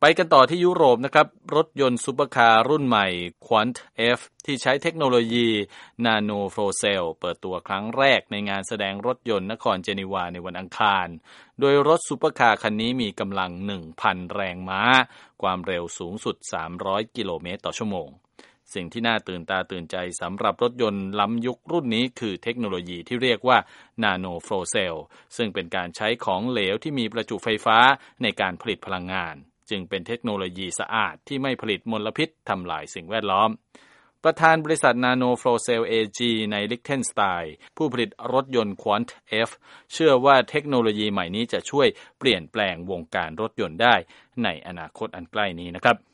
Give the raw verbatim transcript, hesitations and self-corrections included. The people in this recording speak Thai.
ไปกันต่อที่ยุโรปนะครับรถยนต์ซุปเปอร์คาร์รุ่นใหม่ Quant F ที่ใช้เทคโนโลยี Nano Flow Cell เปิดตัวครั้งแรกในงานแสดงรถยนต์นครเจนีวาในวันอังคารโดยรถซุปเปอร์คาร์คันนี้มีกำลัง หนึ่งพัน แรงม้าความเร็วสูงสุดสามร้อยกิโลเมตรต่อชั่วโมงสิ่งที่น่าตื่นตาตื่นใจสำหรับรถยนต์ล้ำยุครุ่นนี้คือเทคโนโลยีที่เรียกว่า Nano Flow Cell ซึ่งเป็นการใช้ของเหลวที่มีประจุไฟฟ้าในการผลิตพลังงานจึงเป็นเทคโนโลยีสะอาดที่ไม่ผลิตมลพิษทำลายสิ่งแวดล้อมประธานบริษัท Nano Flow Cell เอ จี ในลิกเทนสไตน์ผู้ผลิตรถยนต์ Quant F เชื่อว่าเทคโนโลยีใหม่นี้จะช่วยเปลี่ยนแปลงวงการรถยนต์ได้ในอนาคตอันใกล้นี้นะครับ